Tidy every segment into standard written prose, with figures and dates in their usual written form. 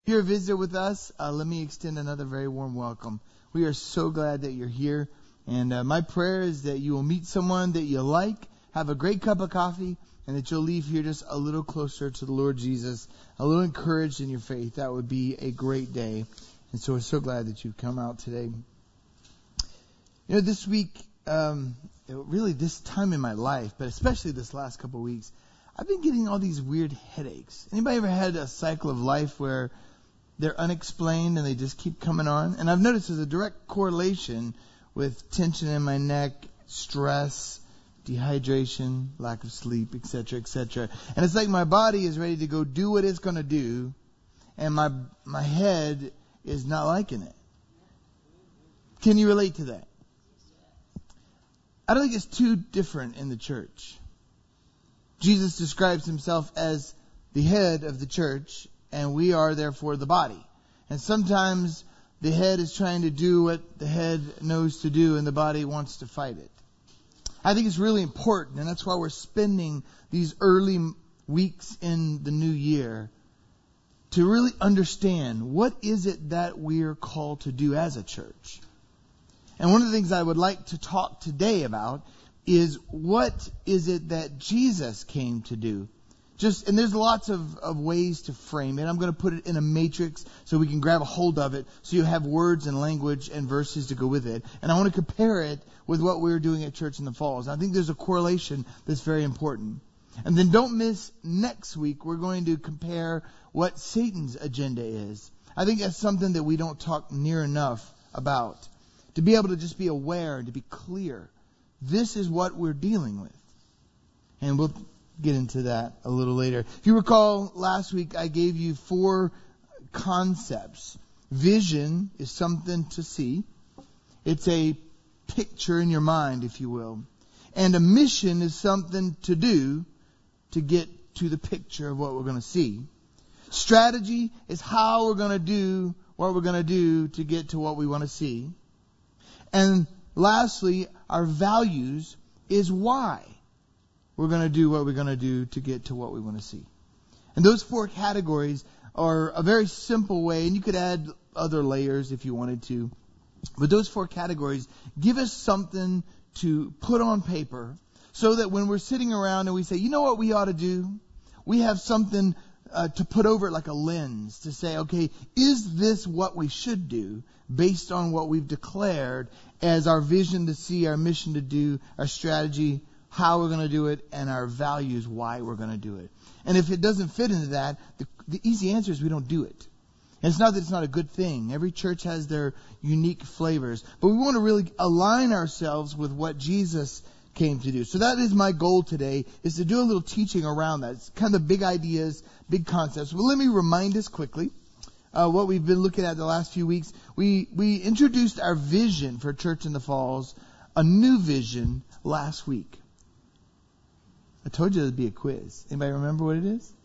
If you're a visitor with us, let me extend another very warm welcome. We are so glad that you're here. And my prayer is that you will meet someone that you like, have a great cup of coffee, and that you'll leave here just a little closer to the Lord Jesus, a little encouraged in your faith. That would be a great day. And so we're so glad that you've come out today. You know, this week, really this time in my life, but especially this last couple of weeks, I've been getting all these weird headaches. Anybody ever had a cycle of life where they're unexplained and they just keep coming on? And I've noticed there's a direct correlation with tension in my neck, stress, dehydration, lack of sleep, etc., etc. And it's like my body is ready to go do what it's going to do, and my head is not liking it. Can you relate to that? I don't think it's too different in the church. Jesus describes himself as the head of the church, and we are therefore the body. And sometimes the head is trying to do what the head knows to do, and the body wants to fight it. I think it's really important, and that's why we're spending these early weeks in the new year to really understand what is it that we're called to do as a church. And one of the things I would like to talk today about is what is it that Jesus came to do. And there's lots of ways to frame it. I'm going to put it in a matrix so we can grab a hold of it, so you have words and language and verses to go with it. And I want to compare it with what we're doing at Church in the Falls. I think there's a correlation that's very important. And then don't miss next week, we're going to compare what Satan's agenda is. I think that's something that we don't talk near enough about. To be able to just be aware and to be clear. This is what we're dealing with. And we'll get into that a little later. If you recall, last week I gave you 4 concepts. Vision is something to see. It's a picture in your mind, if you will. And a mission is something to do to get to the picture of what we're going to see. Strategy is how we're going to do what we're going to do to get to what we want to see. And lastly, our values is why we're going to do what we're going to do to get to what we want to see. And those 4 categories are a very simple way, and you could add other layers if you wanted to. But those 4 categories give us something to put on paper so that when we're sitting around and we say, you know what we ought to do? We have something to put over it like a lens to say, okay, is this what we should do based on what we've declared as our vision to see, our mission to do, our strategy, how we're going to do it, and our values, why we're going to do it. And if it doesn't fit into that, the easy answer is we don't do it. And it's not that it's not a good thing. Every church has their unique flavors. But we want to really align ourselves with what Jesus came to do. So that is my goal today, is to do a little teaching around that. It's kind of the big ideas, big concepts. Well, let me remind us quickly what we've been looking at the last few weeks. We introduced our vision for Church in the Falls, a new vision, last week. I told you there'd be a quiz. Anybody remember what it is?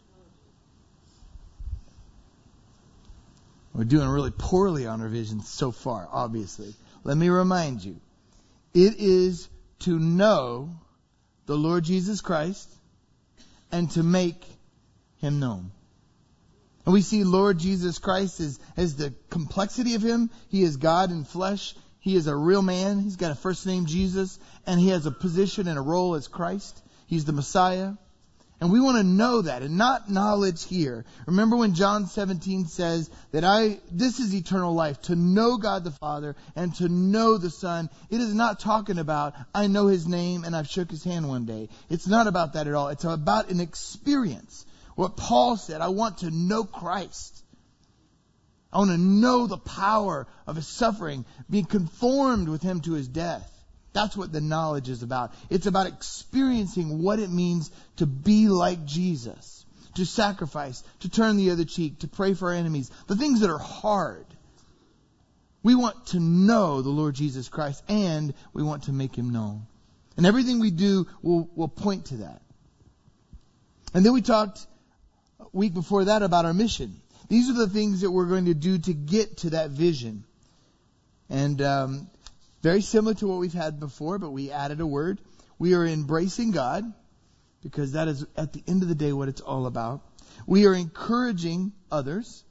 We're doing really poorly on our vision so far, obviously. Let me remind you. It is to know the Lord Jesus Christ and to make him known. And we see Lord Jesus Christ as the complexity of him. He is God in flesh. He is a real man. He's got a first name, Jesus. And he has a position and a role as Christ. He's the Messiah. And we want to know that, and not knowledge here. Remember when John 17 says that this is eternal life, to know God the Father and to know the Son. It is not talking about, I know his name and I've shook his hand one day. It's not about that at all. It's about an experience. What Paul said, I want to know Christ. I want to know the power of his suffering, being conformed with him to his death. That's what the knowledge is about. It's about experiencing what it means to be like Jesus, to sacrifice, to turn the other cheek, to pray for our enemies, the things that are hard. We want to know the Lord Jesus Christ, and we want to make him known. And everything we do will point to that. And then we talked a week before that about our mission. These are the things that we're going to do to get to that vision. And very similar to what we've had before, but we added a word. We are embracing God, because that is, at the end of the day, what it's all about. We are encouraging others.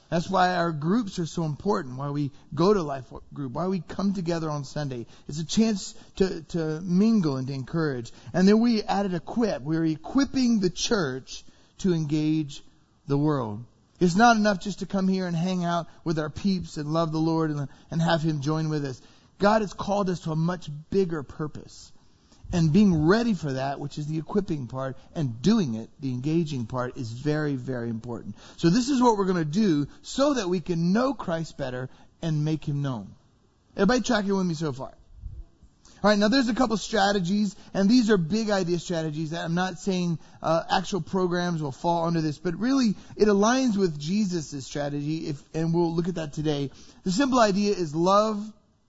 That's why our groups are so important, why we go to Life Group, why we come together on Sunday. It's a chance to mingle and to encourage. And then we added equip. We're equipping the church to engage the world. It's not enough just to come here and hang out with our peeps and love the Lord and have Him join with us. God has called us to a much bigger purpose. And being ready for that, which is the equipping part, and doing it, the engaging part, is very, very important. So this is what we're going to do so that we can know Christ better and make Him known. Everybody tracking with me so far? All right, now there's a couple strategies, and these are big idea strategies. That I'm not saying actual programs will fall under this, but really it aligns with Jesus' strategy, and we'll look at that today. The simple idea is love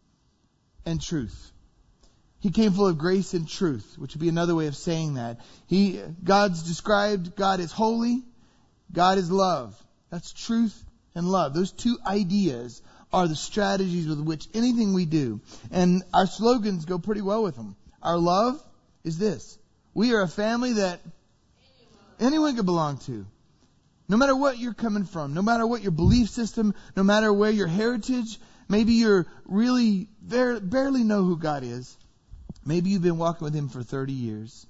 and truth. He came full of grace and truth, which would be another way of saying that. God's described God is holy, God is love. That's truth and love. Those two ideas are the strategies with which anything we do. And our slogans go pretty well with them. Our love is this. We are a family that anyone can belong to. No matter what you're coming from, no matter what your belief system, no matter where your heritage, maybe you're really barely know who God is. Maybe you've been walking with Him for 30 years.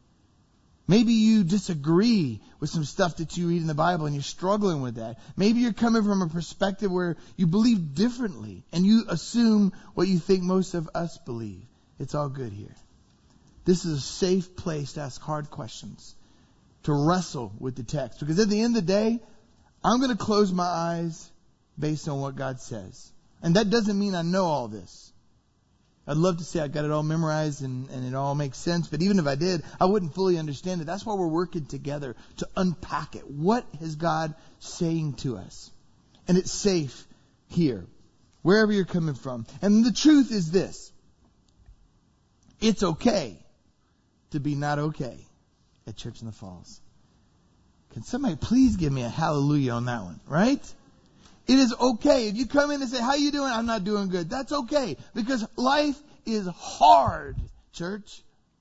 Maybe you disagree with some stuff that you read in the Bible and you're struggling with that. Maybe you're coming from a perspective where you believe differently and you assume what you think most of us believe. It's all good here. This is a safe place to ask hard questions, to wrestle with the text. Because at the end of the day, I'm going to close my eyes based on what God says. And that doesn't mean I know all this. I'd love to say I got it all memorized and it all makes sense. But even if I did, I wouldn't fully understand it. That's why we're working together to unpack it. What is God saying to us? And it's safe here, wherever you're coming from. And the truth is this. It's okay to be not okay at Church in the Falls. Can somebody please give me a hallelujah on that one, right? It is okay. If you come in and say, how you doing? I'm not doing good. That's okay. Because life is hard, church.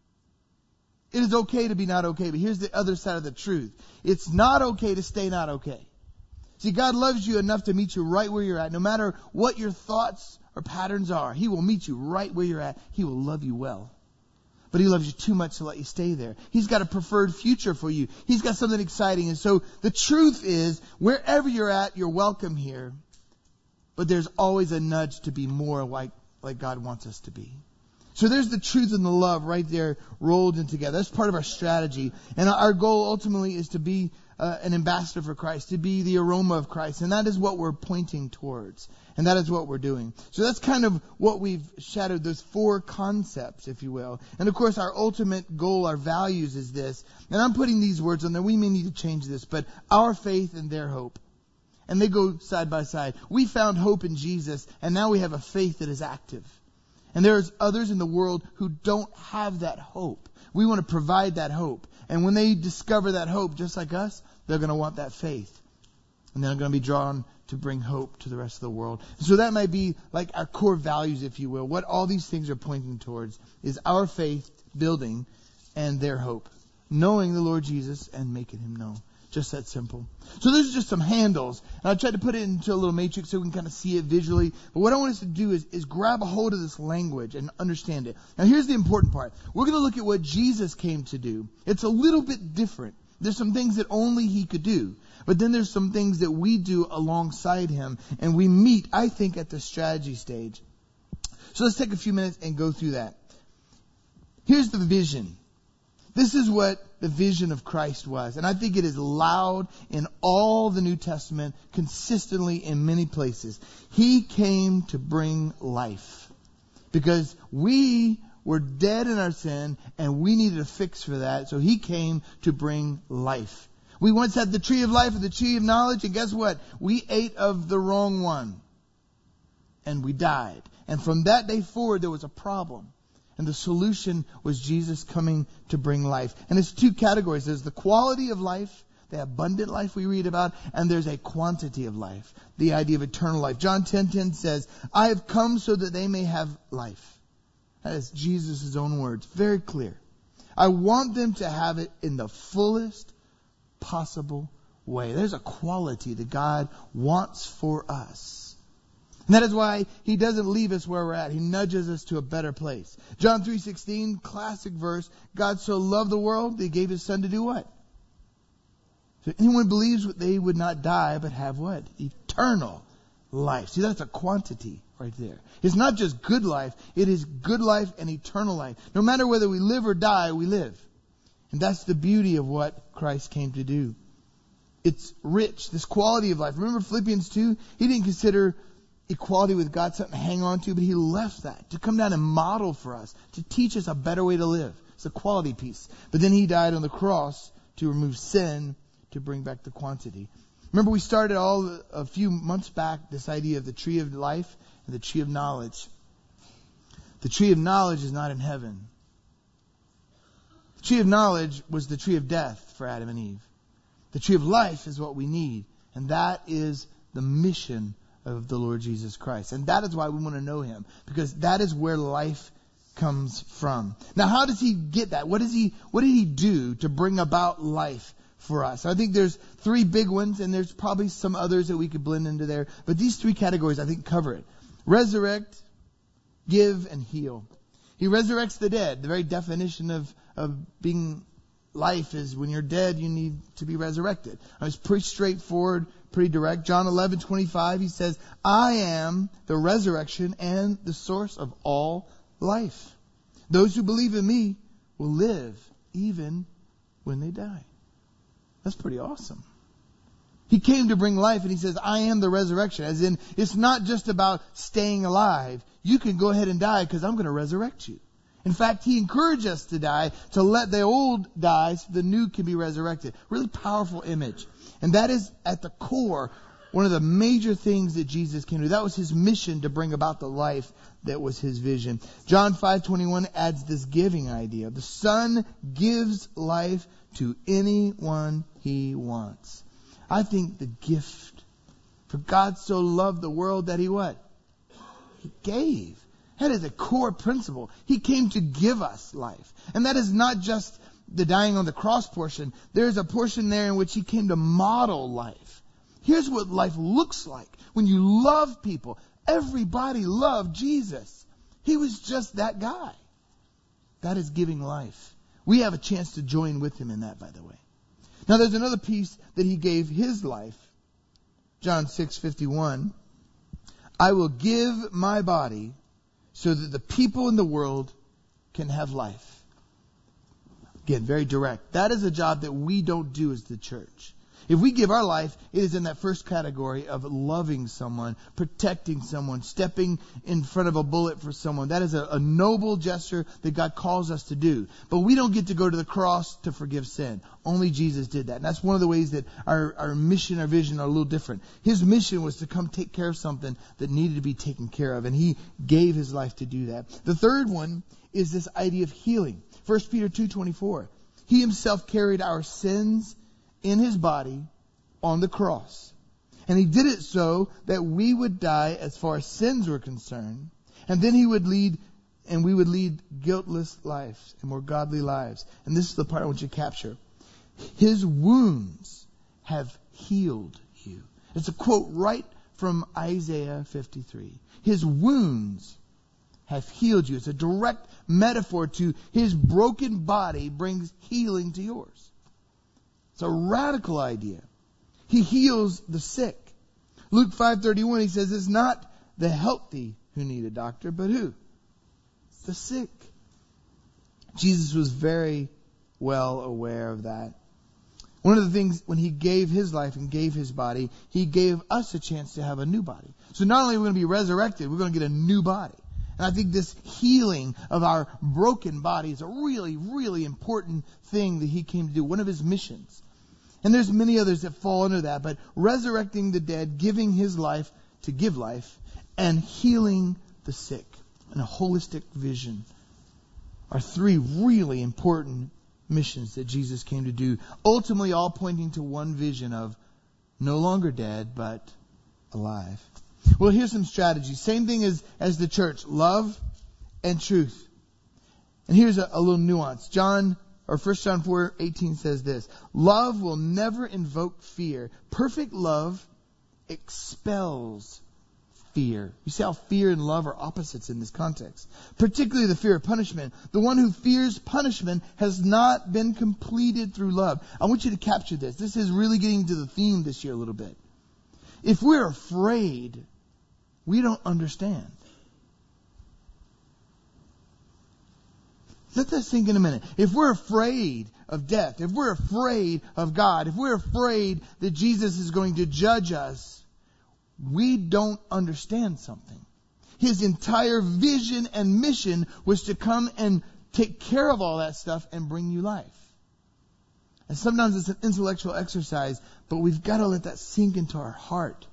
It is okay to be not okay. But here's the other side of the truth. It's not okay to stay not okay. See, God loves you enough to meet you right where you're at. No matter what your thoughts or patterns are, He will meet you right where you're at. He will love you well. But He loves you too much to let you stay there. He's got a preferred future for you. He's got something exciting. And so the truth is, wherever you're at, you're welcome here. But there's always a nudge to be more like God wants us to be. So there's the truth and the love right there rolled in together. That's part of our strategy. And our goal ultimately is to be an ambassador for Christ, to be the aroma of Christ. And that is what we're pointing towards. And that is what we're doing. So that's kind of what we've shadowed, those four concepts, if you will. And of course, our ultimate goal, our values is this. And I'm putting these words on there. We may need to change this, but our faith and their hope. And they go side by side. We found hope in Jesus, and now we have a faith that is active. And there's others in the world who don't have that hope. We want to provide that hope. And when they discover that hope, just like us, they're going to want that faith. And they're going to be drawn to bring hope to the rest of the world. So that might be like our core values, if you will. What all these things are pointing towards is our faith building and their hope. Knowing the Lord Jesus and making Him known. Just that simple. So those are just some handles. And I tried to put it into a little matrix so we can kind of see it visually. But what I want us to do is grab a hold of this language and understand it. Now here's the important part. We're going to look at what Jesus came to do. It's a little bit different. There's some things that only He could do. But then there's some things that we do alongside Him. And we meet, I think, at the strategy stage. So let's take a few minutes and go through that. Here's the vision. This is what the vision of Christ was. And I think it is loud in all the New Testament, consistently in many places. He came to bring life. Because we were dead in our sin and we needed a fix for that. So He came to bring life. We once had the tree of life and the tree of knowledge, and guess what? We ate of the wrong one. And we died. And from that day forward, there was a problem. And the solution was Jesus coming to bring life. And it's two categories. There's the quality of life, the abundant life we read about, and there's a quantity of life, the idea of eternal life. John 10:10 says, I have come so that they may have life. That is Jesus' own words. Very clear. I want them to have it in the fullest possible way. There's a quality that God wants for us. And that is why He doesn't leave us where we're at. He nudges us to a better place. John 3:16, classic verse. God so loved the world that He gave His Son to do what? So anyone believes they would not die, but have what? Eternal life. See, that's a quantity right there. It's not just good life. It is good life and eternal life. No matter whether we live or die, we live. And that's the beauty of what Christ came to do. It's rich, this quality of life. Remember Philippians 2? He didn't consider equality with God something to hang on to, but He left that to come down and model for us, to teach us a better way to live. It's a quality piece. But then He died on the cross to remove sin, to bring back the quantity. Remember we started a few months back this idea of the tree of life and the tree of knowledge. The tree of knowledge is not in heaven. The tree of knowledge was the tree of death for Adam and Eve. The tree of life is what we need. And that is the mission of the Lord Jesus Christ. And that is why we want to know Him. Because that is where life comes from. Now, how does He get that? What did He do to bring about life for us? I think there's three big ones, and there's probably some others that we could blend into there. But these three categories, I think, cover it. Resurrect, give, and heal. He resurrects the dead. The very definition of being life is when you're dead, you need to be resurrected. It's pretty straightforward, pretty direct. John 11:25, He says, I am the resurrection and the source of all life. Those who believe in me will live even when they die. That's pretty awesome. He came to bring life, and He says, I am the resurrection. As in, it's not just about staying alive. You can go ahead and die because I'm going to resurrect you. In fact, He encouraged us to die, to let the old die so the new can be resurrected. Really powerful image. And that is at the core, one of the major things that Jesus came to do. That was His mission, to bring about the life that was His vision. John 5:21 adds this giving idea. The Son gives life to anyone He wants. I think the gift, for God so loved the world that He what? He gave. That is a core principle. He came to give us life. And that is not just the dying on the cross portion. There's a portion there in which He came to model life. Here's what life looks like when you love people. Everybody loved Jesus. He was just that guy. That is giving life. We have a chance to join with Him in that, by the way. Now there's another piece that He gave His life. John 6:51. I will give my body so that the people in the world can have life. Again, very direct. That is a job that we don't do as the church. If we give our life, it is in that first category of loving someone, protecting someone, stepping in front of a bullet for someone. That is a noble gesture that God calls us to do. But we don't get to go to the cross to forgive sin. Only Jesus did that. And that's one of the ways that our mission, our vision are a little different. His mission was to come take care of something that needed to be taken care of. And He gave His life to do that. The third one is this idea of healing. 1 Peter 2:24. He Himself carried our sins in His body on the cross. And He did it so that we would die as far as sins were concerned. And then we would lead guiltless lives and more godly lives. And this is the part I want you to capture. His wounds have healed you. It's a quote right from Isaiah 53. His wounds have healed you. It's a direct metaphor to His broken body brings healing to yours. It's a radical idea. He heals the sick. Luke 5:31, He says, it's not the healthy who need a doctor, but who? The sick. Jesus was very well aware of that. One of the things, when He gave His life and gave His body, He gave us a chance to have a new body. So not only are we going to be resurrected, we're going to get a new body. And I think this healing of our broken body is a really, really important thing that He came to do. One of His missions. And there's many others that fall under that. But resurrecting the dead, giving His life to give life, and healing the sick, and a holistic vision are three really important missions that Jesus came to do. Ultimately all pointing to one vision of no longer dead, but alive. Well, here's some strategies. Same thing as the church. Love and truth. And here's a little nuance. John or 1 John 4:18 says this, love will never invoke fear. Perfect love expels fear. You see how fear and love are opposites in this context. Particularly the fear of punishment. The one who fears punishment has not been completed through love. I want you to capture this. This is really getting into the theme this year a little bit. If we're afraid, we don't understand. Let that sink in a minute. If we're afraid of death, if we're afraid of God, if we're afraid that Jesus is going to judge us, we don't understand something. His entire vision and mission was to come and take care of all that stuff and bring you life. And sometimes it's an intellectual exercise, but we've got to let that sink into our heart.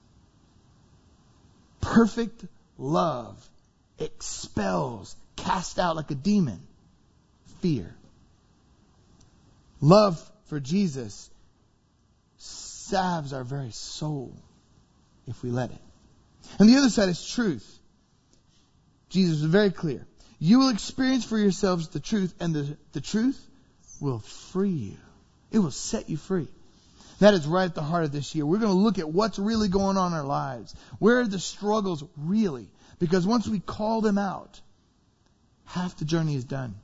Perfect love expels, casts out like a demon, fear. Love for Jesus salves our very soul if we let it. And the other side is truth. Jesus was very clear. You will experience for yourselves the truth, and the truth will free you. It will set you free. That is right at the heart of this year. We're going to look at what's really going on in our lives. Where are the struggles really? Because once we call them out, half the journey is done.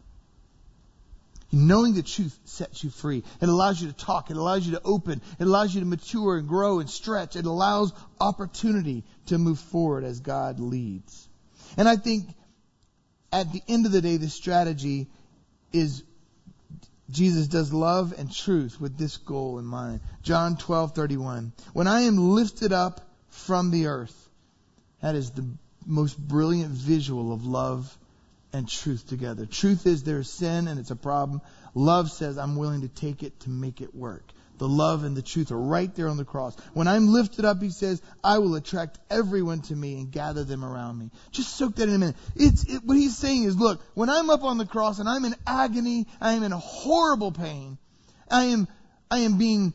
Knowing the truth sets you free. It allows you to talk. It allows you to open. It allows you to mature and grow and stretch. It allows opportunity to move forward as God leads. And I think at the end of the day, the strategy is Jesus does love and truth with this goal in mind. John 12:31. When I am lifted up from the earth, that is the most brilliant visual of love and truth together. Truth is there's sin and it's a problem. Love says I'm willing to take it to make it work. The love and the truth are right there on the cross. When I'm lifted up, he says, I will attract everyone to me and gather them around me. Just soak that in a minute. What he's saying is, look, when I'm up on the cross and I'm in agony, I am in a horrible pain, I am being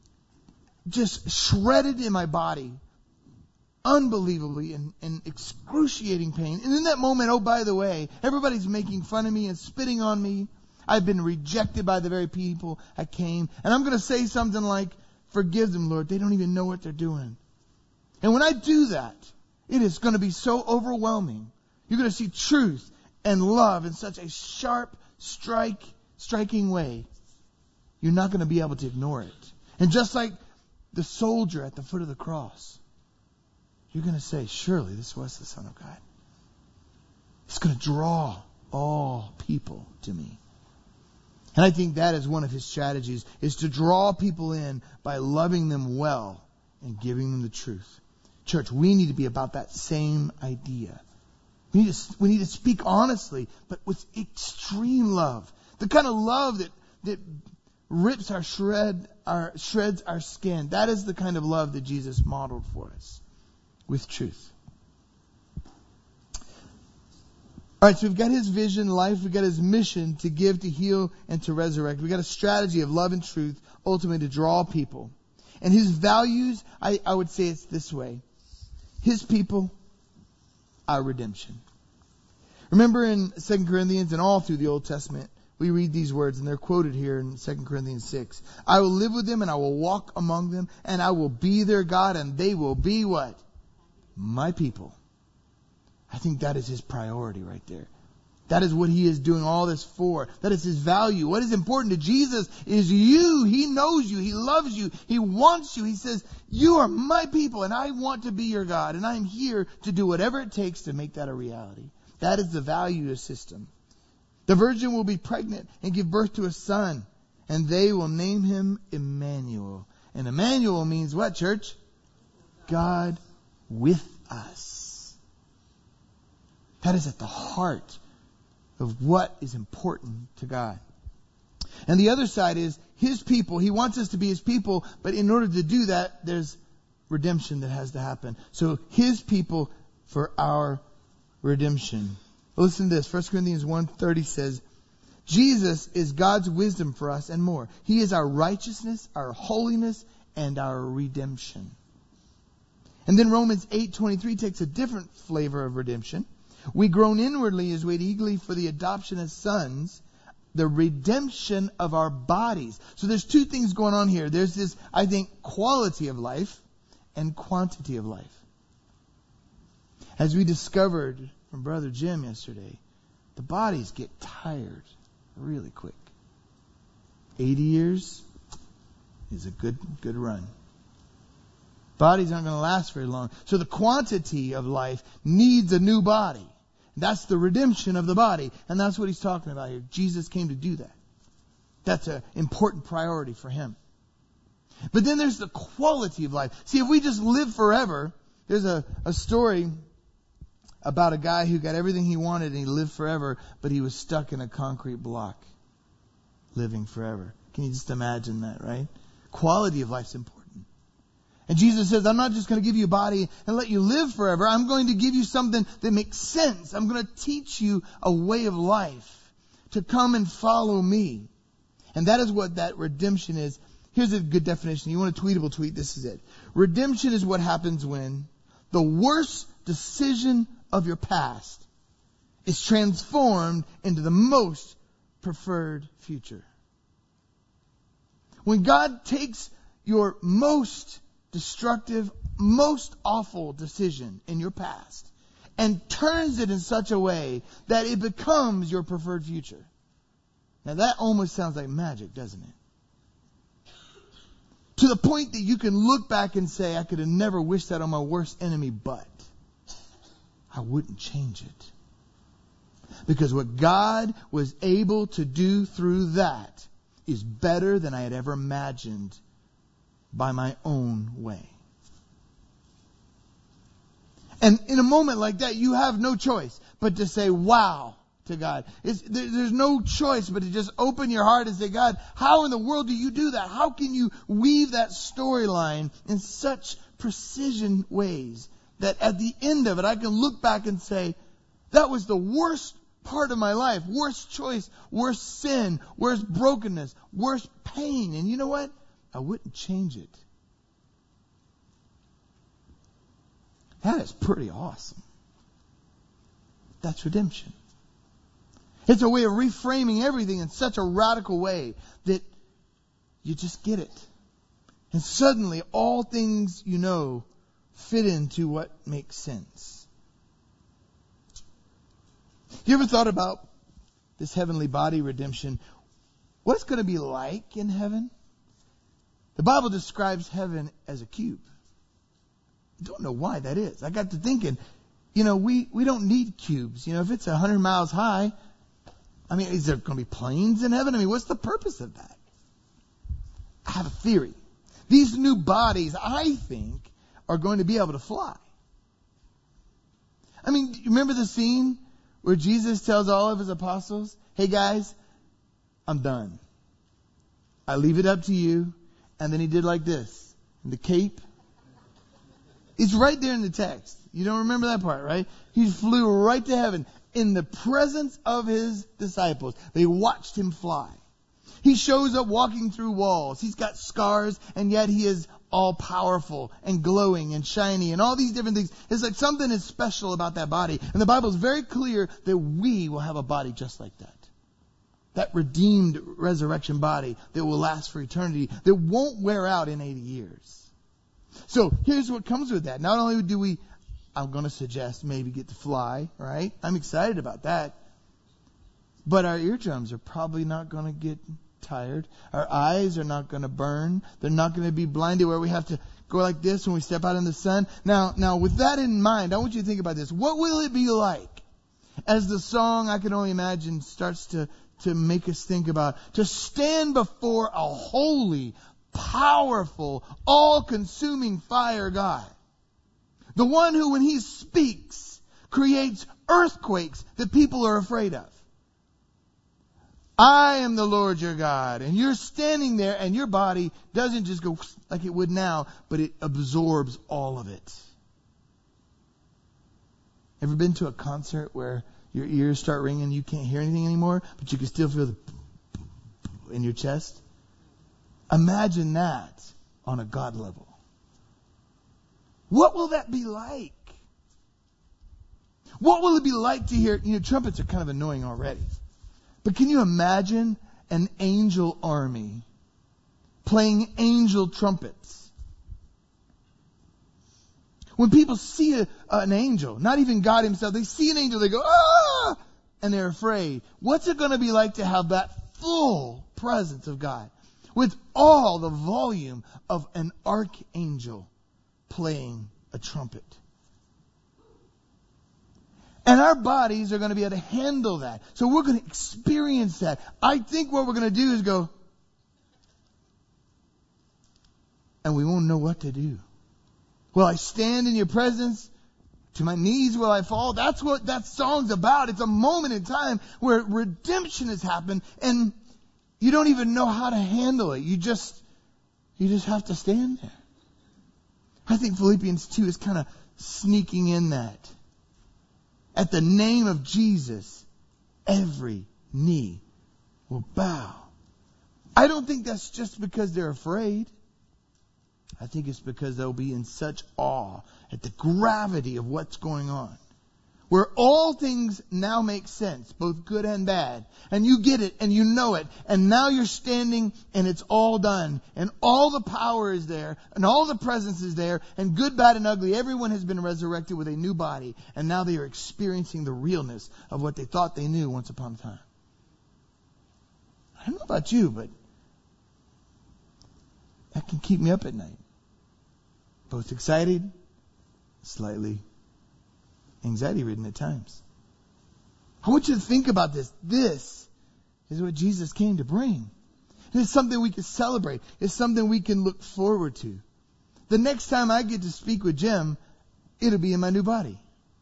just shredded in my body, unbelievably in excruciating pain. And in that moment, oh, by the way, everybody's making fun of me and spitting on me. I've been rejected by the very people I came. And I'm going to say something like, forgive them, Lord. They don't even know what they're doing. And when I do that, it is going to be so overwhelming. You're going to see truth and love in such a sharp, striking way. You're not going to be able to ignore it. And just like the soldier at the foot of the cross, you're going to say, surely this was the Son of God. It's going to draw all people to me. And I think that is one of his strategies, is to draw people in by loving them well and giving them the truth. Church, we need to be about that same idea. We need to speak honestly, but with extreme love. The kind of love that rips shreds our skin. That is the kind of love that Jesus modeled for us. With truth. All right, so we've got his vision, life. We've got his mission to give, to heal, and to resurrect. We've got a strategy of love and truth, ultimately to draw people. And his values, I would say it's this way. His people, our redemption. Remember in 2 Corinthians and all through the Old Testament, we read these words, and they're quoted here in 2 Corinthians 6. I will live with them, and I will walk among them, and I will be their God, and they will be what? My people. I think that is his priority right there. That is what he is doing all this for. That is his value. What is important to Jesus is you. He knows you. He loves you. He wants you. He says, you are my people and I want to be your God. And I'm here to do whatever it takes to make that a reality. That is the value system. The virgin will be pregnant and give birth to a son. And they will name him Emmanuel. And Emmanuel means what, church? God with us. That is at the heart of what is important to God. And the other side is his people. He wants us to be his people, but in order to do that, there's redemption that has to happen. So his people for our redemption. Listen to this. 1 Corinthians 1:30 says, Jesus is God's wisdom for us and more. He is our righteousness, our holiness, and our redemption. And then Romans 8:23 takes a different flavor of redemption. We groan inwardly as wait eagerly for the adoption as sons, the redemption of our bodies. So there's two things going on here. There's this, I think, quality of life and quantity of life. As we discovered from Brother Jim yesterday, the bodies get tired really quick. 80 years is a good run. Bodies aren't going to last very long. So the quantity of life needs a new body. That's the redemption of the body. And that's what he's talking about here. Jesus came to do that. That's an important priority for him. But then there's the quality of life. See, if we just live forever, there's a story about a guy who got everything he wanted and he lived forever, but he was stuck in a concrete block, living forever. Can you just imagine that, right? Quality of life's important. And Jesus says, I'm not just going to give you a body and let you live forever. I'm going to give you something that makes sense. I'm going to teach you a way of life to come and follow me. And that is what that redemption is. Here's a good definition. You want a tweetable tweet? This is it. Redemption is what happens when the worst decision of your past is transformed into the most preferred future. When God takes your most destructive, most awful decision in your past and turns it in such a way that it becomes your preferred future. Now that almost sounds like magic, doesn't it? To the point that you can look back and say, I could have never wished that on my worst enemy, but I wouldn't change it. Because what God was able to do through that is better than I had ever imagined by my own way. And in a moment like that, you have no choice but to say, wow, to God. There's no choice but to just open your heart and say, God, how in the world do you do that? How can you weave that storyline in such precision ways that at the end of it, I can look back and say, that was the worst part of my life, worst choice, worst sin, worst brokenness, worst pain. And you know what? I wouldn't change it. That is pretty awesome. That's redemption. It's a way of reframing everything in such a radical way that you just get it. And suddenly all things you know fit into what makes sense. You ever thought about this heavenly body redemption? What it's going to be like in heaven? The Bible describes heaven as a cube. I don't know why that is. I got to thinking, we don't need cubes. If it's 100 miles high, is there going to be planes in heaven? What's the purpose of that? I have a theory. These new bodies, I think, are going to be able to fly. You remember the scene where Jesus tells all of his apostles, hey guys, I'm done. I leave it up to you. And then he did like this. The cape. It's right there in the text. You don't remember that part, right? He flew right to heaven in the presence of his disciples. They watched him fly. He shows up walking through walls. He's got scars, and yet he is all powerful and glowing and shiny and all these different things. It's like something is special about that body. And the Bible is very clear that we will have a body just like that. That redeemed resurrection body that will last for eternity, that won't wear out in 80 years. So here's what comes with that. Not only do we, I'm going to suggest maybe get to fly, right? I'm excited about that. But our eardrums are probably not going to get tired. Our eyes are not going to burn. They're not going to be blinded where we have to go like this when we step out in the sun. Now, with that in mind, I want you to think about this. What will it be like as the song, I can only imagine, starts to make us think about, to stand before a holy, powerful, all-consuming fire God. The one who, when he speaks, creates earthquakes that people are afraid of. I am the Lord your God. And you're standing there and your body doesn't just go like it would now, but it absorbs all of it. Ever been to a concert where your ears start ringing and you can't hear anything anymore, but you can still feel the in your chest? Imagine that on a God level. What will that be like? What will it be like to hear, trumpets are kind of annoying already. But can you imagine an angel army playing angel trumpets? When people see an angel, not even God himself, they see an angel, they go, ah! And they're afraid. What's it going to be like to have that full presence of God with all the volume of an archangel playing a trumpet? And our bodies are going to be able to handle that. So we're going to experience that. I think what we're going to do is go, and we won't know what to do. Will I stand in your presence? To my knees will I fall? That's what that song's about. It's a moment in time where redemption has happened and you don't even know how to handle it. You just have to stand there. I think Philippians 2 is kind of sneaking in that. At the name of Jesus, every knee will bow. I don't think that's just because they're afraid. I think it's because they'll be in such awe at the gravity of what's going on. Where all things now make sense, both good and bad. And you get it and you know it. And now you're standing and it's all done. And all the power is there. And all the presence is there. And good, bad, and ugly. Everyone has been resurrected with a new body. And now they are experiencing the realness of what they thought they knew once upon a time. I don't know about you, but that can keep me up at night. Both excited, slightly anxiety-ridden at times. I want you to think about this. This is what Jesus came to bring. It's something we can celebrate. It's something we can look forward to. The next time I get to speak with Jim, it'll be in my new body.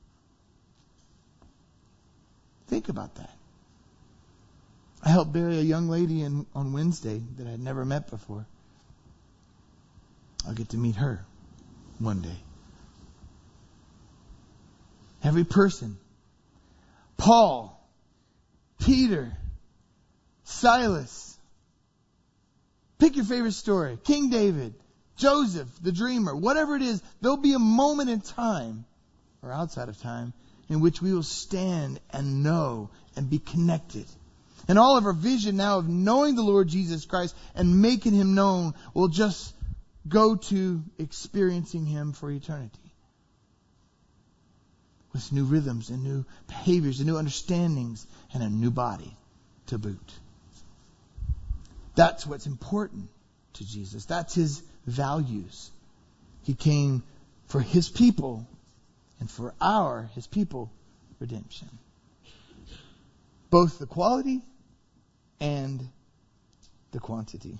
Think about that. I helped bury a young lady on Wednesday that I'd never met before. I'll get to meet her one day. Every person. Paul, Peter, Silas. Pick your favorite story. King David, Joseph, the dreamer, whatever it is, there'll be a moment in time, or outside of time, in which we will stand and know and be connected. And all of our vision now of knowing the Lord Jesus Christ and making him known will just go to experiencing him for eternity. With new rhythms and new behaviors and new understandings and a new body to boot. That's what's important to Jesus. That's his values. He came for his people and for his people, redemption. Both the quality and the quantity.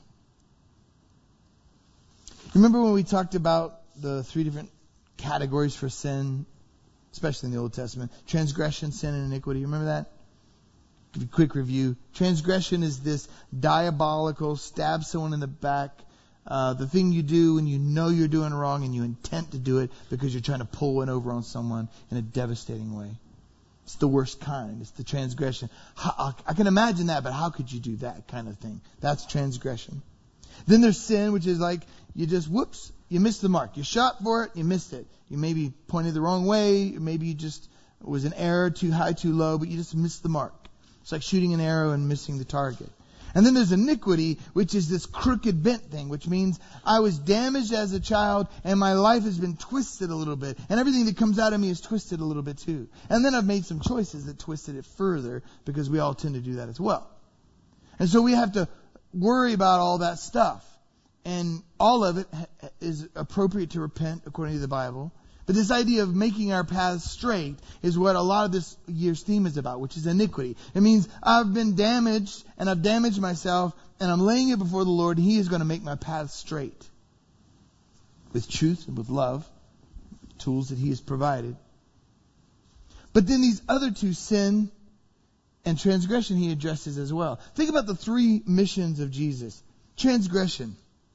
Remember when we talked about the 3 different categories for sin, especially in the Old Testament? Transgression, sin, and iniquity. Remember that? Give you a quick review. Transgression is this diabolical, stab someone in the back. The thing you do when you know you're doing wrong and you intend to do it because you're trying to pull one over on someone in a devastating way. It's the worst kind. It's the transgression. I can imagine that, but how could you do that kind of thing? That's transgression. Then there's sin, which is like you just, you missed the mark. You shot for it, you missed it. You maybe pointed the wrong way, maybe you just it was an error, too high, too low, but you just missed the mark. It's like shooting an arrow and missing the target. And then there's iniquity, which is this crooked bent thing, which means I was damaged as a child and my life has been twisted a little bit. And everything that comes out of me is twisted a little bit too. And then I've made some choices that twisted it further because we all tend to do that as well. And so we have to worry about all that stuff. And all of it is appropriate to repent according to the Bible. But this idea of making our paths straight is what a lot of this year's theme is about, which is iniquity. It means I've been damaged and I've damaged myself and I'm laying it before the Lord and he is going to make my path straight. With truth and with love, tools that he has provided. But then these other two, sin and transgression, he addresses as well. Think about the 3 missions of Jesus. Transgression.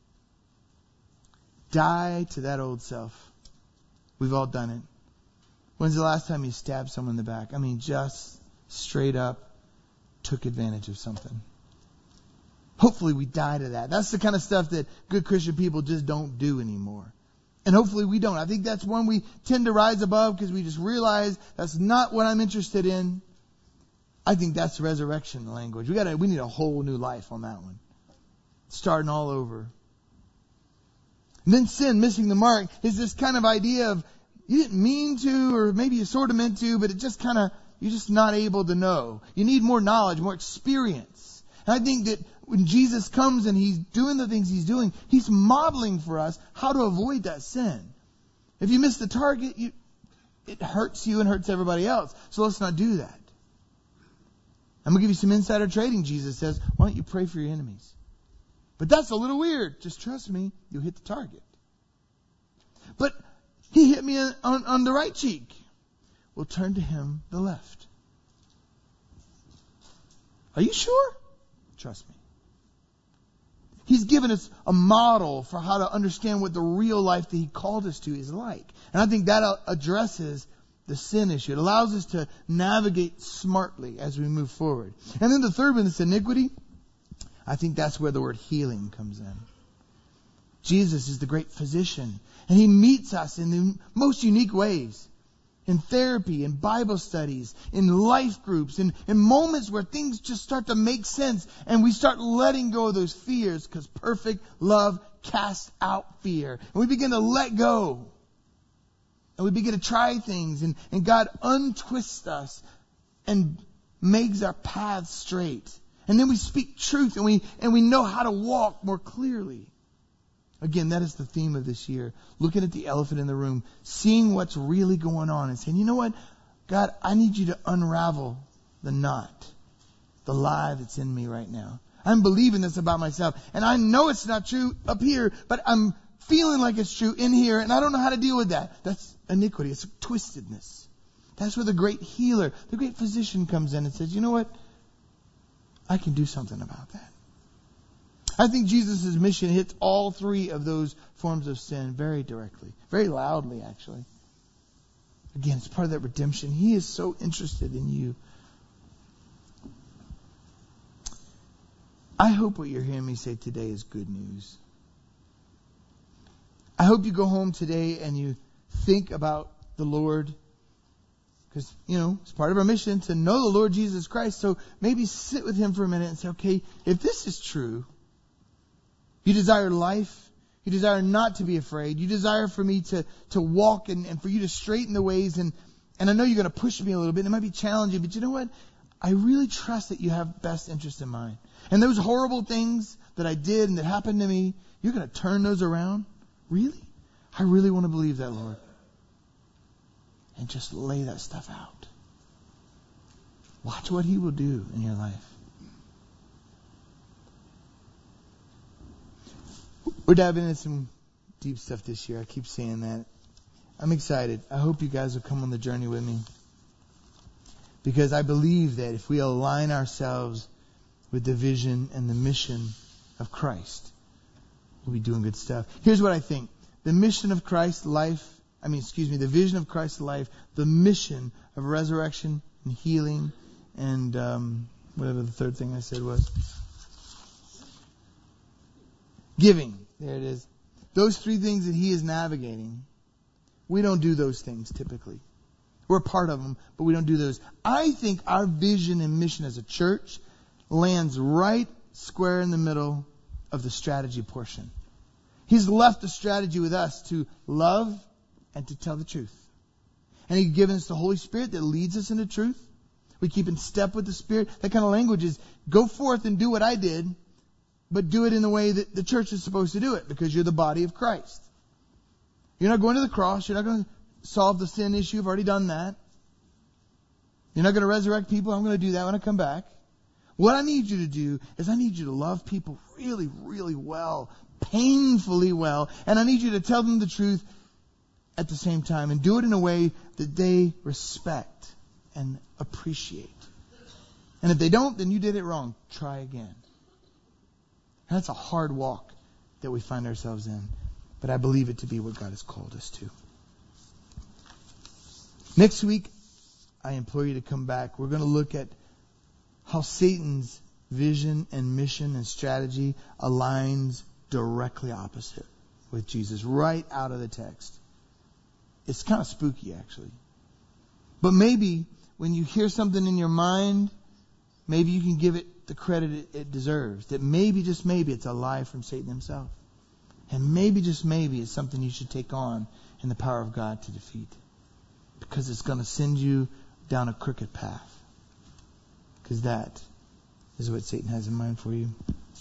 Die to that old self. We've all done it. When's the last time you stabbed someone in the back? I mean, just straight up took advantage of something. Hopefully we die to that. That's the kind of stuff that good Christian people just don't do anymore. And hopefully we don't. I think that's one we tend to rise above because we just realize that's not what I'm interested in. I think that's resurrection language. We need a whole new life on that one. Starting all over. And then sin, missing the mark, is this kind of idea of you didn't mean to, or maybe you sort of meant to, but it just kind of, you're just not able to know. You need more knowledge, more experience. And I think that when Jesus comes and He's doing the things He's doing, He's modeling for us how to avoid that sin. If you miss the target, it hurts you and hurts everybody else. So let's not do that. I'm going to give you some insider trading. Jesus says, why don't you pray for your enemies? But that's a little weird. Just trust me, you'll hit the target. But he hit me on the right cheek. We'll turn to him the left. Are you sure? Trust me. He's given us a model for how to understand what the real life that He called us to is like. And I think that addresses the sin issue. It allows us to navigate smartly as we move forward. And then the third one is iniquity. I think that's where the word healing comes in. Jesus is the great physician, and He meets us in the most unique ways. In therapy, in Bible studies, in life groups, in moments where things just start to make sense and we start letting go of those fears, because perfect love casts out fear. And we begin to let go. And we begin to try things, and God untwists us and makes our paths straight. And then we speak truth, and we know how to walk more clearly. Again, that is the theme of this year. Looking at the elephant in the room, seeing what's really going on and saying, you know what? God, I need you to unravel the knot, the lie that's in me right now. I'm believing this about myself. And I know it's not true up here, but I'm feeling like it's true in here, and I don't know how to deal with that. That's iniquity. It's twistedness. That's where the great healer, the great physician comes in and says, you know what? I can do something about that. I think Jesus' mission hits all three of those forms of sin very directly, very loudly, actually. Again, it's part of that redemption. He is so interested in you. I hope what you're hearing me say today is good news. I hope you go home today and you think about the Lord, because, it's part of our mission to know the Lord Jesus Christ. So maybe sit with Him for a minute and say, okay, if this is true, you desire life. You desire not to be afraid. You desire for me to walk and for you to straighten the ways. And I know you're going to push me a little bit. It might be challenging, but you know what? I really trust that you have best interest in mind. And those horrible things that I did and that happened to me, you're going to turn those around? Really? I really want to believe that, Lord. And just lay that stuff out. Watch what He will do in your life. We're diving into some deep stuff this year. I keep saying that. I'm excited. I hope you guys will come on the journey with me. Because I believe that if we align ourselves with the vision and the mission of Christ, we'll be doing good stuff. Here's what I think. The mission of Christ's life, the vision of Christ's life, the mission of resurrection and healing, and whatever the third thing I said was. Giving. There it is. Those three things that He is navigating, we don't do those things typically. We're a part of them, but we don't do those. I think our vision and mission as a church lands right square in the middle of the strategy portion. He's left the strategy with us to love and to tell the truth. And He's given us the Holy Spirit that leads us into truth. We keep in step with the Spirit. That kind of language is go forth and do what I did, but do it in the way that the church is supposed to do it, because you're the body of Christ. You're not going to the cross. You're not going to solve the sin issue. You've already done that. You're not going to resurrect people. I'm going to do that when I come back. What I need you to do is I need you to love people really, really well, painfully well, and I need you to tell them the truth at the same time, and do it in a way that they respect and appreciate. And if they don't, then you did it wrong. Try again. And that's a hard walk that we find ourselves in. But I believe it to be what God has called us to. Next week, I implore you to come back. We're going to look at how Satan's vision and mission and strategy aligns directly opposite with Jesus, right out of the text. It's kind of spooky, actually. But maybe when you hear something in your mind maybe you can give it the credit it deserves. That maybe, just maybe, it's a lie from Satan himself. And maybe, just maybe, it's something you should take on in the power of God to defeat. Because it's going to send you down a crooked path. Because that is what Satan has in mind for you.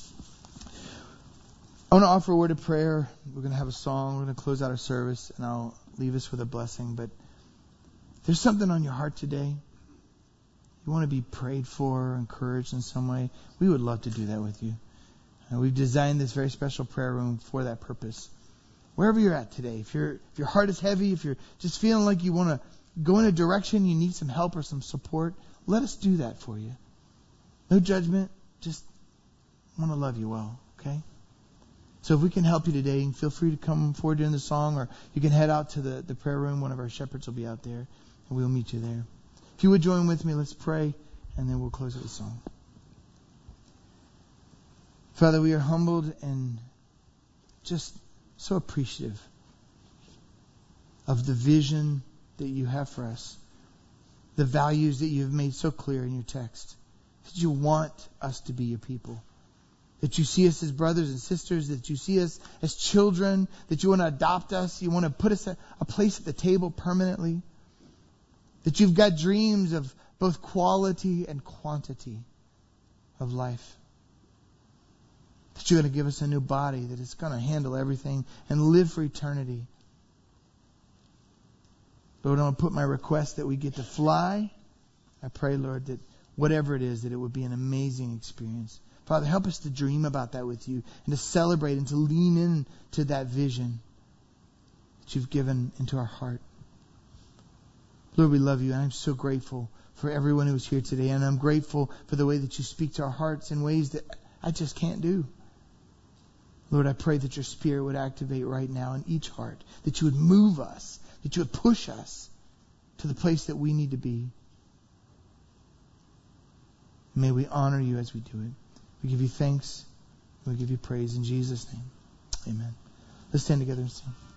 I want to offer a word of prayer. We're going to have a song. We're going to close out our service, and I'll leave us with a blessing. But if there's something on your heart today, you want to be prayed for, encouraged in some way, we would love to do that with you. We've designed this very special prayer room for that purpose. Wherever you're at today, if your heart is heavy, if you're just feeling like you want to go in a direction, you need some help or some support, let us do that for you. No judgment, just want to love you well, okay? So if we can help you today, feel free to come forward during the song, or you can head out to the prayer room. One of our shepherds will be out there, and we'll meet you there. If you would join with me, let's pray, and then we'll close with the song. Father, we are humbled and just so appreciative of the vision that you have for us, the values that you've made so clear in your text, that you want us to be your people, that you see us as brothers and sisters, that you see us as children, that you want to adopt us, you want to put us at a place at the table permanently, that you've got dreams of both quality and quantity of life, that you're going to give us a new body that is going to handle everything and live for eternity. Lord, I want to put my request that we get to fly. I pray, Lord, that whatever it is, that it would be an amazing experience. Father, help us to dream about that with you and to celebrate and to lean into that vision that you've given into our heart. Lord, we love you, and I'm so grateful for everyone who's here today, and I'm grateful for the way that you speak to our hearts in ways that I just can't do. Lord, I pray that your Spirit would activate right now in each heart, that you would move us, that you would push us to the place that we need to be. May we honor you as we do it. We give you thanks. We give you praise in Jesus' name. Amen. Let's stand together and sing.